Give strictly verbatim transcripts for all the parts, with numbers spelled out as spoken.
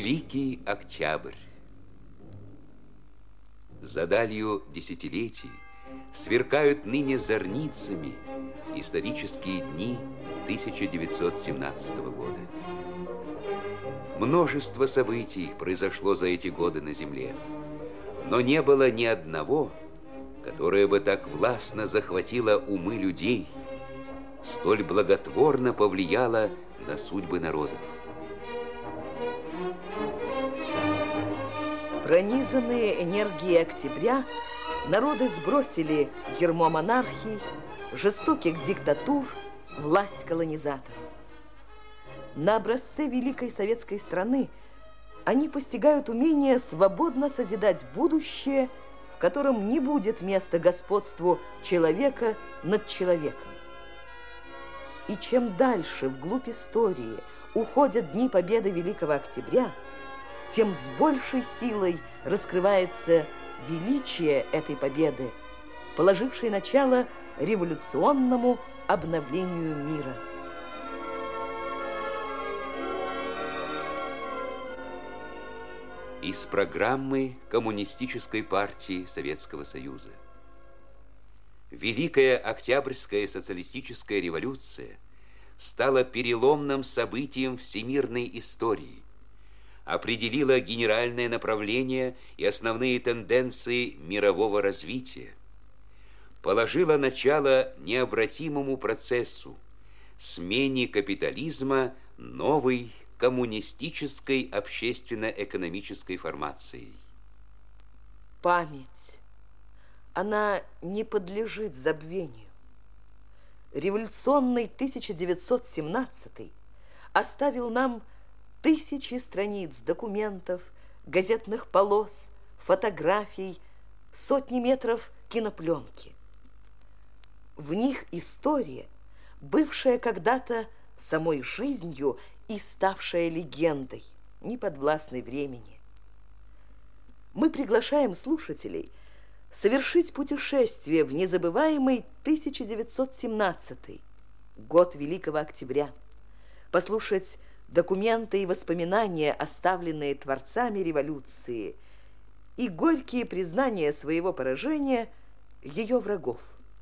Великий Октябрь. За далью десятилетий сверкают ныне зорницами исторические дни тысяча девятьсот семнадцатого года. Множество событий произошло за эти годы на Земле, но не было ни одного, которое бы так властно захватило умы людей, столь благотворно повлияло на судьбы народов. Пронизанные энергией октября, народы сбросили ярмо монархий, жестоких диктатур, власть колонизаторов. На образце великой советской страны они постигают умение свободно созидать будущее, в котором не будет места господству человека над человеком. И чем дальше вглубь истории уходят дни победы Великого Октября, тем с большей силой раскрывается величие этой победы, положившей начало революционному обновлению мира. Из программы Коммунистической партии Советского Союза. Великая Октябрьская социалистическая революция стала переломным событием всемирной истории, определила генеральное направление и основные тенденции мирового развития, положила начало необратимому процессу, смене капитализма новой коммунистической общественно-экономической формацией. Память, она не подлежит забвению. Революционный тысяча девятьсот семнадцатый оставил нам тысячи страниц документов, газетных полос, фотографий, сотни метров кинопленки. В них история, бывшая когда-то самой жизнью и ставшая легендой, неподвластной времени. Мы приглашаем слушателей совершить путешествие в незабываемый тысяча девятьсот семнадцатый, год Великого Октября, послушать документы и воспоминания, оставленные творцами революции, и горькие признания своего поражения ее врагов.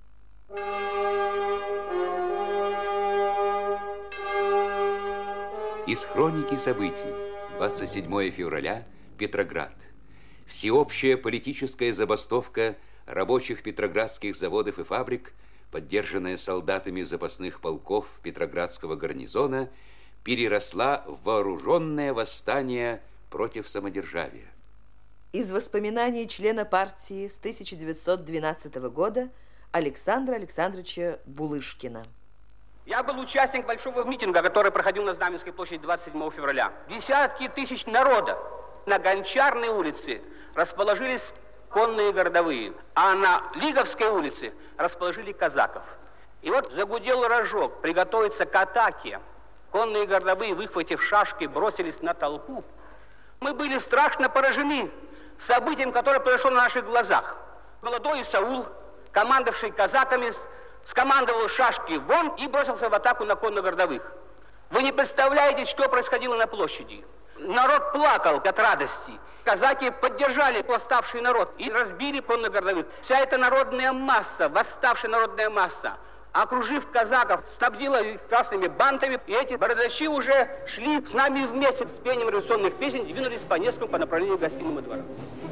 Из хроники событий. двадцать седьмое февраля, Петроград. Всеобщая политическая забастовка рабочих петроградских заводов и фабрик, поддержанная солдатами запасных полков Петроградского гарнизона, переросла в вооруженное восстание против самодержавия. Из воспоминаний члена партии с тысяча девятьсот двенадцатого года Александра Александровича Булышкина. Я был участник большого митинга, который проходил на Знаменской площади двадцать седьмого февраля. Десятки тысяч народа. На Гончарной улице расположились конные городовые, а на Лиговской улице расположили казаков. И вот загудел рожок, приготовиться к атаке. Конные городовые, выхватив шашки, бросились на толпу. Мы были страшно поражены событием, которое произошло на наших глазах. Молодой Исаул, командовавший казаками, скомандовал шашки вон и бросился в атаку на конно-городовых. Вы не представляете, что происходило на площади. Народ плакал от радости. Казаки поддержали восставший народ и разбили конно-городовых. Вся эта народная масса, восставшая народная масса, окружив казаков, снабдила их красными бантами, и эти бородачи уже шли с нами вместе с пением революционных песен и двинулись по Невскому по направлению к Гостиному двору.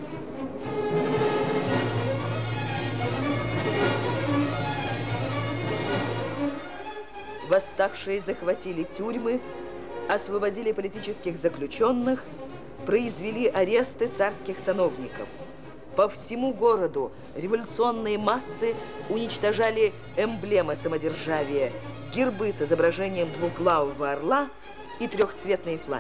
Восставшие захватили тюрьмы, освободили политических заключенных, произвели аресты царских сановников. По всему городу революционные массы уничтожали эмблемы самодержавия, гербы с изображением двуглавого орла и трехцветные флаги.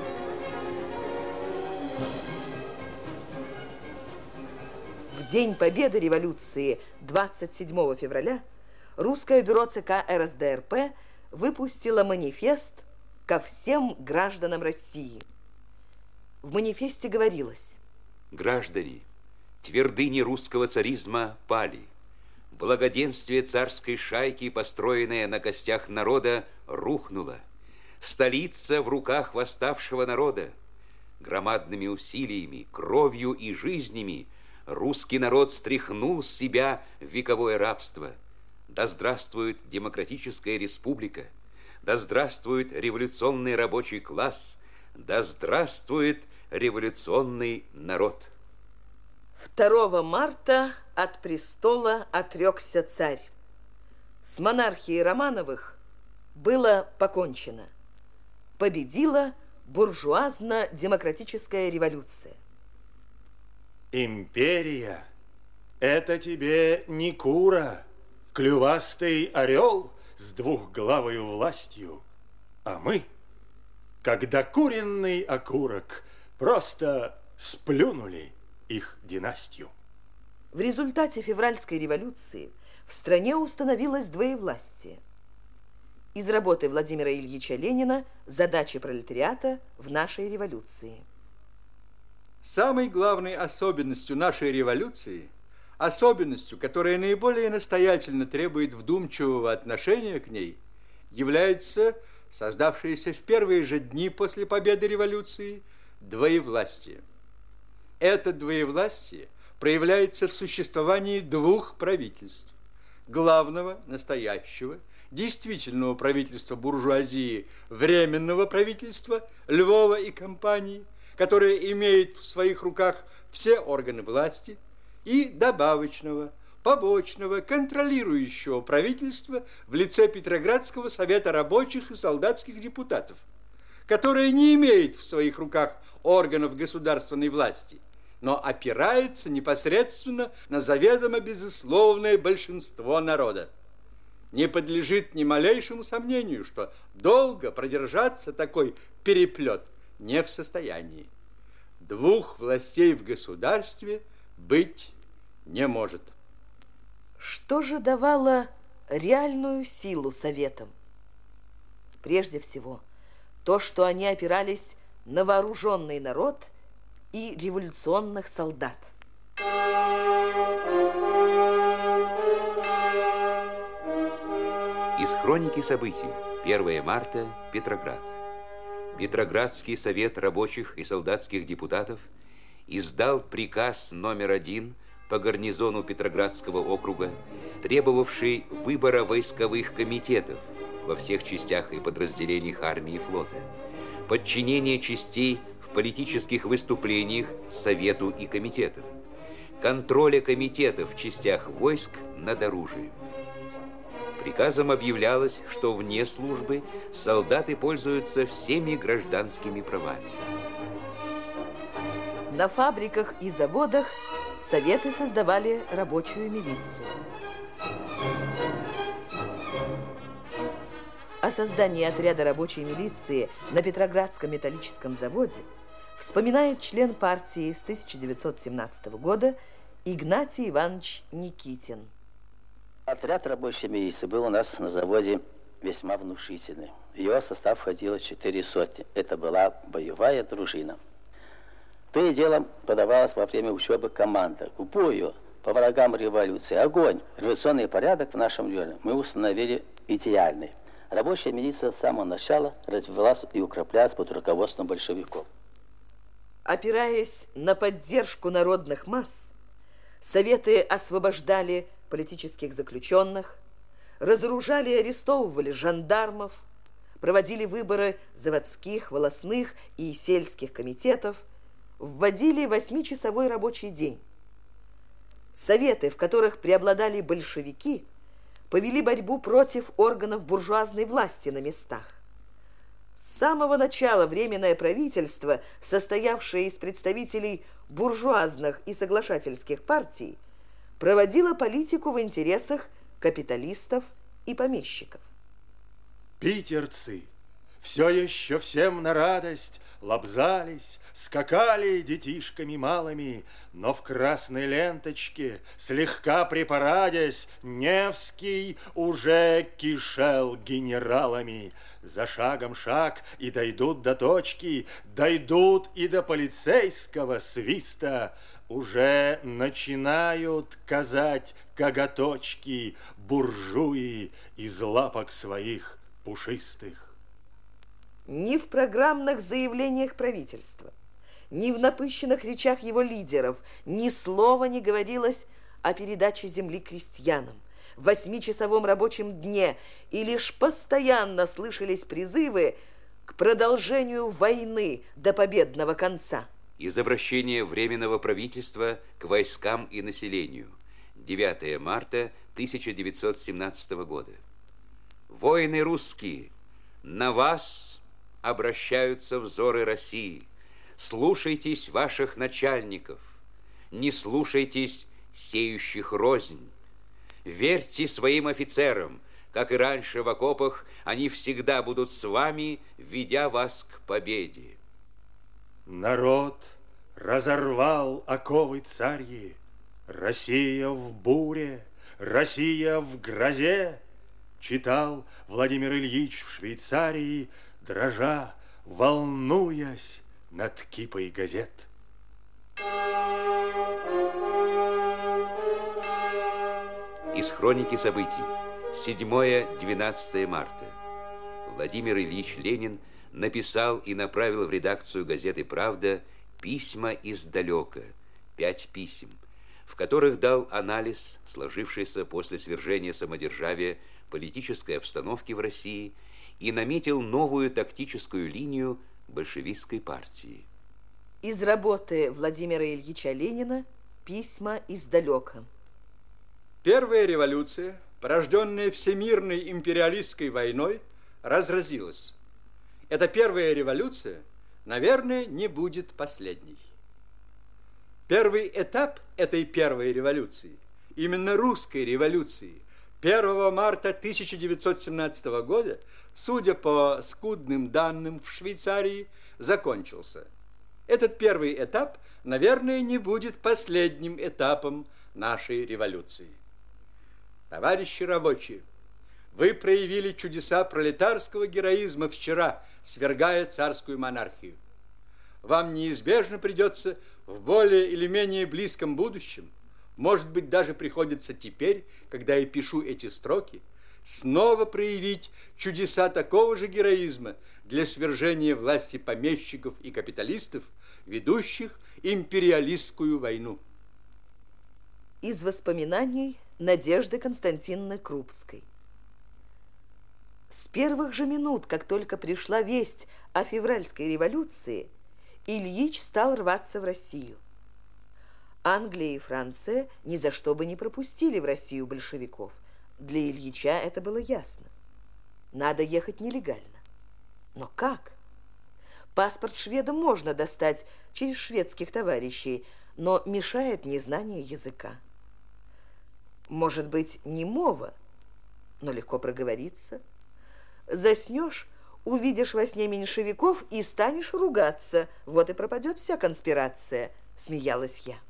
В день победы революции, двадцать седьмого февраля, Русское бюро ЦК РСДРП выпустило манифест ко всем гражданам России. В манифесте говорилось: граждане, твердыни русского царизма пали. Благоденствие царской шайки, построенное на костях народа, рухнуло. Столица в руках восставшего народа. Громадными усилиями, кровью и жизнями русский народ стряхнул с себя вековое рабство. Да здравствует демократическая республика! Да здравствует революционный рабочий класс! Да здравствует революционный народ! второго марта от престола отрекся царь. С монархией Романовых было покончено. Победила буржуазно-демократическая революция. Империя – это тебе не кура, клювастый орел с двухглавою властью, а мы, как докуренный окурок, просто сплюнули их династию. В результате февральской революции в стране установилось двоевластие. Из работы Владимира Ильича Ленина «Задачи пролетариата в нашей революции». Самой главной особенностью нашей революции, особенностью, которая наиболее настоятельно требует вдумчивого отношения к ней, является создавшееся в первые же дни после победы революции двоевластие. Это двоевластие проявляется в существовании двух правительств. Главного, настоящего, действительного правительства буржуазии, временного правительства Львова и компании, которое имеет в своих руках все органы власти, и добавочного, побочного, контролирующего правительства в лице Петроградского совета рабочих и солдатских депутатов, которое не имеет в своих руках органов государственной власти, но опирается непосредственно на заведомо безусловное большинство народа. Не подлежит ни малейшему сомнению, что долго продержаться такой переплет не в состоянии. Двух властей в государстве быть не может. Что же давало реальную силу советам? Прежде всего, то, что они опирались на вооруженный народ и революционных солдат. Из хроники событий. первое марта. Петроград. Петроградский совет рабочих и солдатских депутатов издал приказ номер один по гарнизону Петроградского округа, требовавший выбора войсковых комитетов во всех частях и подразделениях армии и флота, подчинение частей в политических выступлениях Совету и комитетам, контроля комитетов в частях войск над оружием. Приказом объявлялось, что вне службы солдаты пользуются всеми гражданскими правами. На фабриках и заводах советы создавали рабочую милицию. О создании отряда рабочей милиции на Петроградском металлическом заводе вспоминает член партии с тысяча девятьсот семнадцатого года Игнатий Иванович Никитин. Отряд рабочей милиции был у нас на заводе весьма внушительный. В его состав входило четыре сотни. Это была боевая дружина. То и дело подавалась во время учебы команда к бою по врагам революции. Огонь! Революционный порядок в нашем районе мы установили идеальный. Рабочая милиция с самого начала развивалась и укреплялась под руководством большевиков. Опираясь на поддержку народных масс, советы освобождали политических заключенных, разоружали и арестовывали жандармов, проводили выборы заводских, волостных и сельских комитетов, вводили восьмичасовой рабочий день. Советы, в которых преобладали большевики, повели борьбу против органов буржуазной власти на местах. С самого начала Временное правительство, состоявшее из представителей буржуазных и соглашательских партий, проводило политику в интересах капиталистов и помещиков. Питерцы все еще всем на радость лобзались, скакали детишками малыми, но в красной ленточке, слегка припарадясь, Невский уже кишел генералами. За шагом шаг и дойдут до точки, дойдут и до полицейского свиста. Уже начинают казать коготочки буржуи из лапок своих пушистых. Ни в программных заявлениях правительства, ни в напыщенных речах его лидеров ни слова не говорилось о передаче земли крестьянам, в восьмичасовом рабочем дне, и лишь постоянно слышались призывы к продолжению войны до победного конца. Из обращения Временного правительства к войскам и населению. девятое марта тысяча девятьсот семнадцатого года. Воины русские, на вас обращаются взоры России. Слушайтесь ваших начальников, не слушайтесь сеющих рознь. Верьте своим офицерам, как и раньше в окопах, они всегда будут с вами, ведя вас к победе. Народ разорвал оковы царьи, Россия в буре, Россия в грозе, читал Владимир Ильич в Швейцарии, дрожа, волнуясь над кипой газет. Из хроники событий. седьмое-двенадцатое марта. Владимир Ильич Ленин написал и направил в редакцию газеты «Правда» письма издалека, пять писем, в которых дал анализ сложившейся после свержения самодержавия политической обстановки в России и наметил новую тактическую линию большевистской партии. Из работы Владимира Ильича Ленина «Письма издалека». Первая революция, порожденная всемирной империалистской войной, разразилась. Эта первая революция, наверное, не будет последней. Первый этап этой первой революции, именно русской революции, первого марта тысяча девятьсот семнадцатого года, судя по скудным данным в Швейцарии, закончился. Этот первый этап, наверное, не будет последним этапом нашей революции. Товарищи рабочие, вы проявили чудеса пролетарского героизма вчера, свергая царскую монархию. Вам неизбежно придется в более или менее близком будущем, может быть, даже приходится теперь, когда я пишу эти строки, снова проявить чудеса такого же героизма для свержения власти помещиков и капиталистов, ведущих империалистскую войну. Из воспоминаний Надежды Константиновны Крупской. С первых же минут, как только пришла весть о февральской революции, Ильич стал рваться в Россию. Англия и Франция ни за что бы не пропустили в Россию большевиков. Для Ильича это было ясно. Надо ехать нелегально. Но как? Паспорт шведа можно достать через шведских товарищей, но мешает незнание языка. Может быть, не мова, но легко проговориться. Заснешь, увидишь во сне меньшевиков и станешь ругаться. Вот и пропадет вся конспирация, смеялась я.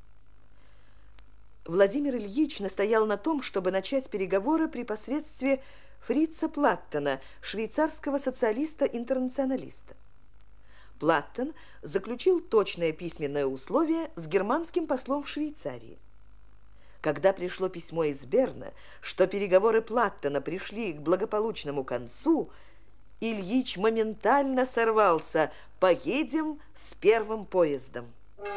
Владимир Ильич настоял на том, чтобы начать переговоры при посредстве Фрица Платтена, швейцарского социалиста-интернационалиста. Платтен заключил точное письменное условие с германским послом в Швейцарии. Когда пришло письмо из Берна, что переговоры Платтена пришли к благополучному концу, Ильич моментально сорвался: «Поедем с первым поездом».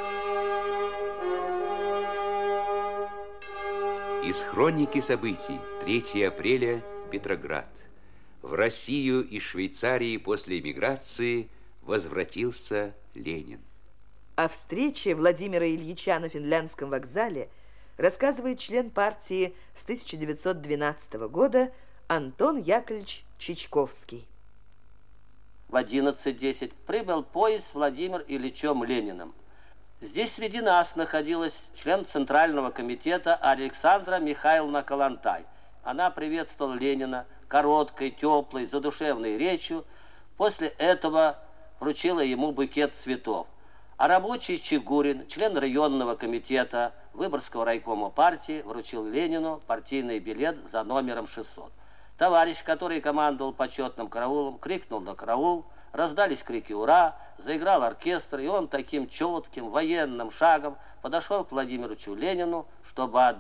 Из хроники событий. третьего апреля, Петроград. В Россию и Швейцарии после эмиграции возвратился Ленин. О встрече Владимира Ильича на Финляндском вокзале рассказывает член партии с тысяча девятьсот двенадцатого года Антон Яковлевич Чичковский. В одиннадцать десять прибыл поезд с Владимиром Ильичем Лениным. Здесь среди нас находилась член Центрального комитета Александра Михайловна Калантай. Она приветствовала Ленина короткой, теплой, задушевной речью. После этого вручила ему букет цветов. А рабочий Чигурин, член районного комитета Выборгского райкома партии, вручил Ленину партийный билет за номером шестьсот. Товарищ, который командовал почетным караулом, крикнул на караул, раздались крики «Ура!», заиграл оркестр, и он таким четким военным шагом подошел к Владимиру Ленину, чтобы отдать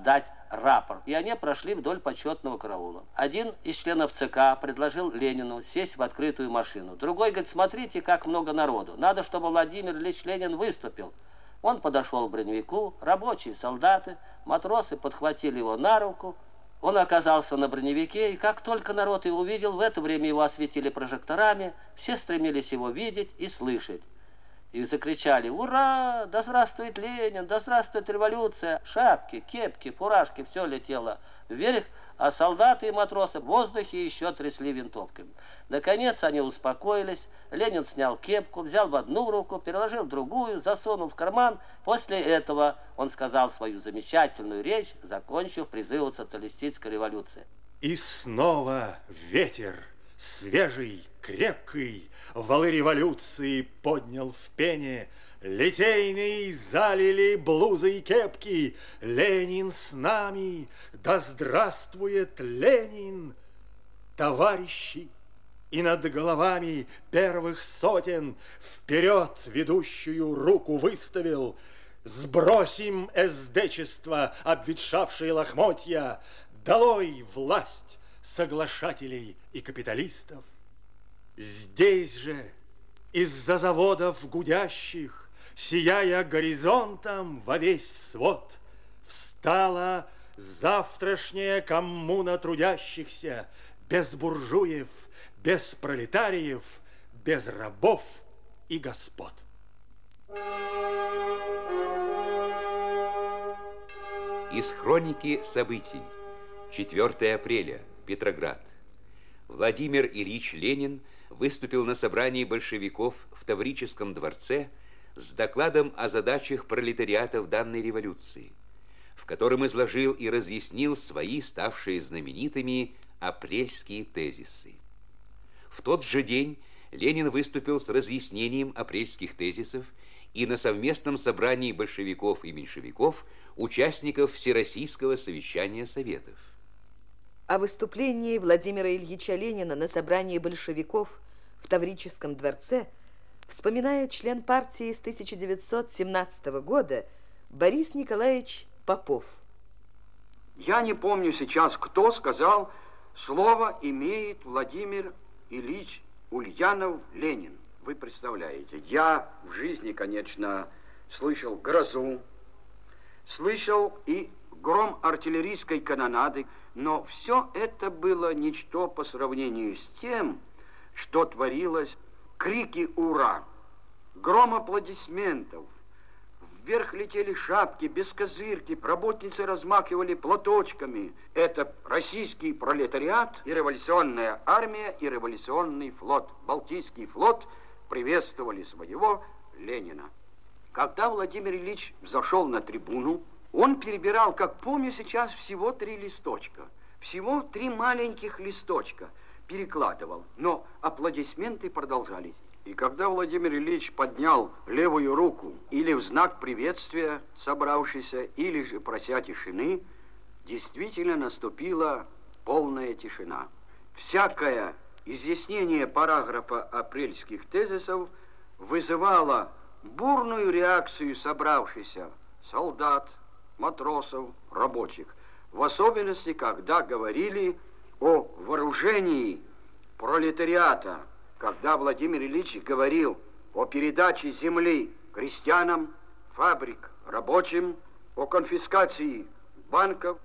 рапорт, и они прошли вдоль почетного караула. Один из членов ЦК предложил Ленину сесть в открытую машину. Другой говорит: смотрите, как много народу, надо, чтобы Владимир Ильич Ленин выступил. Он подошел к броневику, рабочие, солдаты, матросы подхватили его на руку. Он оказался на броневике, и как только народ его увидел, в это время его осветили прожекторами, все стремились его видеть и слышать. И закричали: «Ура! Да здравствует Ленин! Да здравствует революция!» Шапки, кепки, фуражки, все летело вверх, а солдаты и матросы в воздухе еще трясли винтовками. Наконец они успокоились. Ленин снял кепку, взял в одну руку, переложил в другую, засунул в карман. После этого он сказал свою замечательную речь, закончив призывом социалистической революции. И снова ветер, свежий, крепкий, валы революции поднял в пене. Литейные залили блузы и кепки. Ленин с нами, да здравствует Ленин! Товарищи, и над головами первых сотен вперед ведущую руку выставил. Сбросим эсдечество, обветшавшие лохмотья, долой власть соглашателей и капиталистов. Здесь же, из-за заводов гудящих, сияя горизонтом во весь свод, встала завтрашняя коммуна трудящихся, без буржуев, без пролетариев, без рабов и господ. Из хроники событий. четвёртое апреля. Петроград. Владимир Ильич Ленин выступил на собрании большевиков в Таврическом дворце с докладом о задачах пролетариата в данной революции, в котором изложил и разъяснил свои, ставшие знаменитыми, апрельские тезисы. В тот же день Ленин выступил с разъяснением апрельских тезисов и на совместном собрании большевиков и меньшевиков, участников Всероссийского совещания Советов. О выступлении Владимира Ильича Ленина на собрании большевиков в Таврическом дворце вспоминает член партии с тысяча девятьсот семнадцатого года Борис Николаевич Попов. Я не помню сейчас, кто сказал, слово имеет Владимир Ильич Ульянов Ленин. Вы представляете, я в жизни, конечно, слышал грозу, слышал и гром артиллерийской канонады, но все это было ничто по сравнению с тем, что творилось. Крики «Ура!», гром аплодисментов, вверх летели шапки, бескозырки, работницы размахивали платочками. Это российский пролетариат и революционная армия, и революционный флот. Балтийский флот приветствовали своего Ленина. Когда Владимир Ильич взошел на трибуну, он перебирал, как помню сейчас, всего три листочка. Всего три маленьких листочка перекладывал, но аплодисменты продолжались. И когда Владимир Ильич поднял левую руку или в знак приветствия собравшийся, или же прося тишины, действительно наступила полная тишина. Всякое изъяснение параграфа апрельских тезисов вызывало бурную реакцию собравшихся солдат, матросов, рабочих. В особенности, когда говорили о вооружении пролетариата, когда Владимир Ильич говорил о передаче земли крестьянам, фабрик рабочим, о конфискации банков.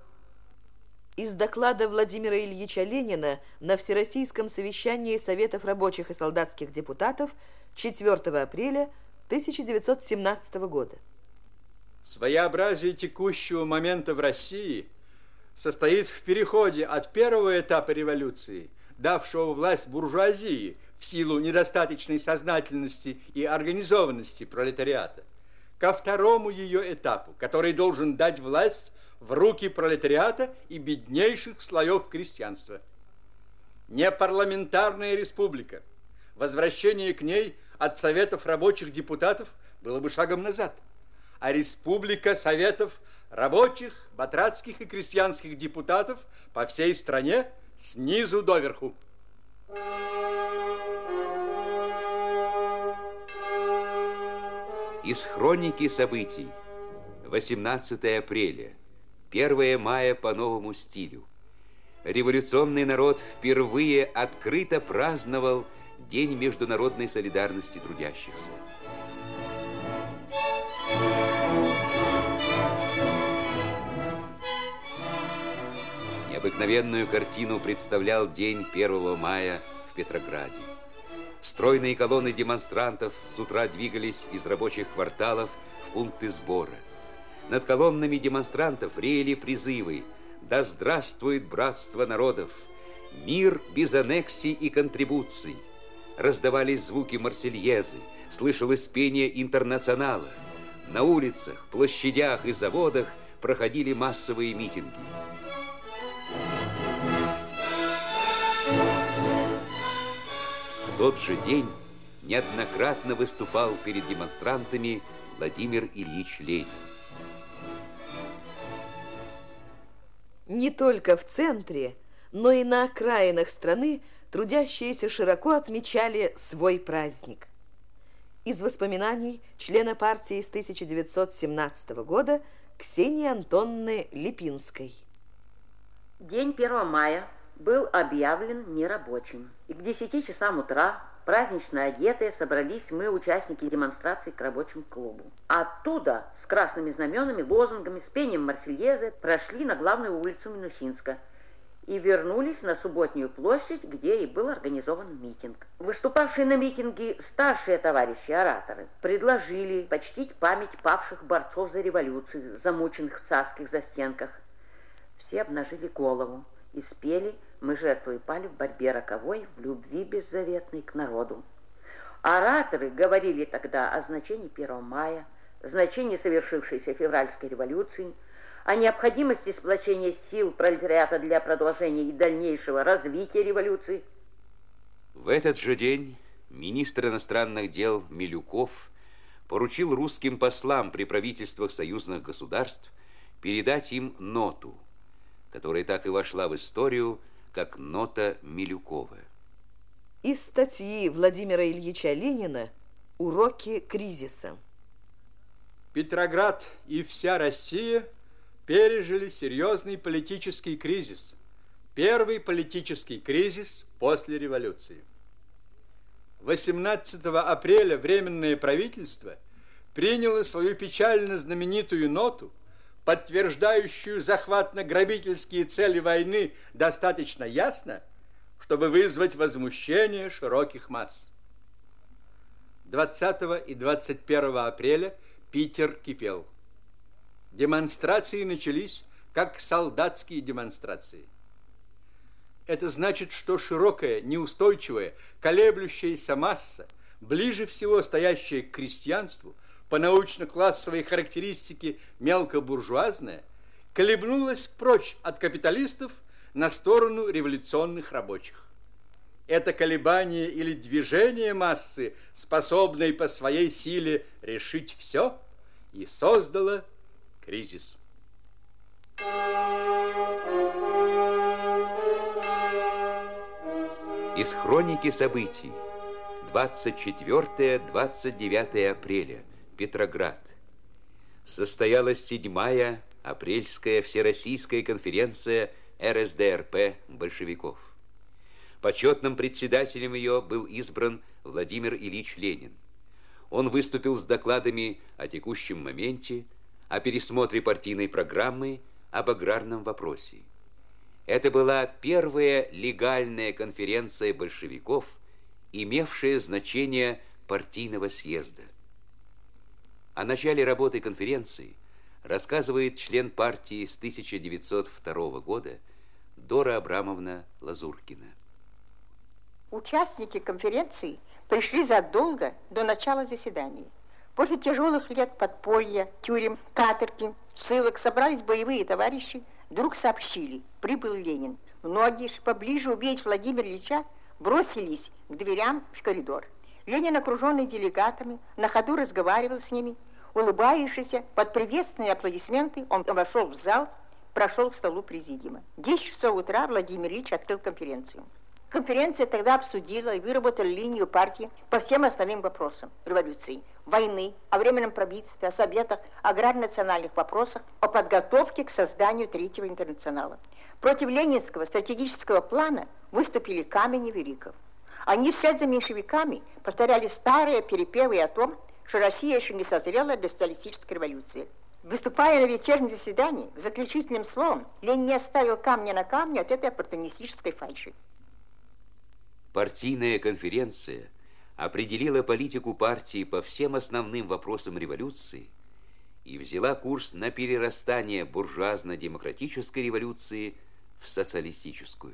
Из доклада Владимира Ильича Ленина на Всероссийском совещании Советов рабочих и солдатских депутатов четвёртого апреля тысяча девятьсот семнадцатого года. Своеобразие текущего момента в России состоит в переходе от первого этапа революции, давшего власть буржуазии в силу недостаточной сознательности и организованности пролетариата, ко второму ее этапу, который должен дать власть в руки пролетариата и беднейших слоев крестьянства. Не парламентарная республика, возвращение к ней от Советов рабочих депутатов было бы шагом назад, а республика Советов рабочих, батрацких и крестьянских депутатов по всей стране снизу доверху. Из хроники событий. восемнадцатое апреля. первое мая по новому стилю. Революционный народ впервые открыто праздновал День международной солидарности трудящихся. Необыкновенную картину представлял день первого мая в Петрограде. Стройные колонны демонстрантов с утра двигались из рабочих кварталов в пункты сбора. Над колоннами демонстрантов реяли призывы: «Да здравствует братство народов! Мир без аннексий и контрибуций!» Раздавались звуки марсельезы, слышалось пение интернационала. На улицах, площадях и заводах проходили массовые митинги. В тот же день неоднократно выступал перед демонстрантами Владимир Ильич Ленин. Не только в центре, но и на окраинах страны трудящиеся широко отмечали свой праздник. Из воспоминаний члена партии с тысяча девятьсот семнадцатого года Ксении Антоновны Липинской. День первого мая был объявлен нерабочим. И к десяти часам утра, празднично одетые, собрались мы, участники демонстрации, к рабочему клубу. Оттуда с красными знаменами, лозунгами, с пением марсельезы прошли на главную улицу Минусинска и вернулись на Субботнюю площадь, где и был организован митинг. Выступавшие на митинге старшие товарищи, ораторы, предложили почтить память павших борцов за революцию, замученных в царских застенках. Все обнажили голову и спели «Мы жертву и пали в борьбе роковой, в любви беззаветной к народу». Ораторы говорили тогда о значении первого мая, значении совершившейся февральской революции, о необходимости сплочения сил пролетариата для продолжения и дальнейшего развития революции. В этот же день министр иностранных дел Милюков поручил русским послам при правительствах союзных государств передать им ноту, которая так и вошла в историю как нота Милюкова. Из статьи Владимира Ильича Ленина «Уроки кризиса». Петроград и вся Россия пережили серьезный политический кризис. Первый политический кризис после революции. восемнадцатого апреля Временное правительство приняло свою печально знаменитую ноту, подтверждающую захватно-грабительские цели войны достаточно ясно, чтобы вызвать возмущение широких масс. двадцатого и двадцать первого апреля Питер кипел. Демонстрации начались как солдатские демонстрации. Это значит, что широкая, неустойчивая, колеблющаяся масса, ближе всего стоящая к крестьянству, по научно-классовой характеристике мелкобуржуазная, колебнулась прочь от капиталистов на сторону революционных рабочих. Это колебание или движение массы, способной по своей силе решить все, и создало кризис. Из хроники событий. двадцать четвёртое — двадцать девятое апреля. Петроград. Состоялась седьмая апрельская всероссийская конференция эр эс дэ эр пэ большевиков. Почетным председателем ее был избран Владимир Ильич Ленин. Он выступил с докладами о текущем моменте, о пересмотре партийной программы, об аграрном вопросе. Это была первая легальная конференция большевиков, имевшая значение партийного съезда. О начале работы конференции рассказывает член партии с тысяча девятьсот второго года Дора Абрамовна Лазуркина. Участники конференции пришли задолго до начала заседания. После тяжелых лет подполья, тюрем, каторги, ссылок собрались боевые товарищи, вдруг сообщили: прибыл Ленин. Многие, чтобы поближе увидеть Владимира Ильича, бросились к дверям в коридор. Ленин, окруженный делегатами, на ходу разговаривал с ними. Улыбающийся, под приветственные аплодисменты, он вошел в зал, прошел к столу президиума. В десять часов утра Владимир Ильич открыл конференцию. Конференция тогда обсудила и выработала линию партии по всем основным вопросам революции: войны, о временном правительстве, о советах, аграрно-национальных вопросах, о подготовке к созданию Третьего интернационала. Против ленинского стратегического плана выступили Камень и Великов. Они вслед за меньшевиками повторяли старые перепевы о том, что Россия еще не созрела для социалистической революции. Выступая на вечернем заседании, заключительным словом, Ленин не оставил камня на камне от этой оппортунистической фальши. Партийная конференция определила политику партии по всем основным вопросам революции и взяла курс на перерастание буржуазно-демократической революции в социалистическую.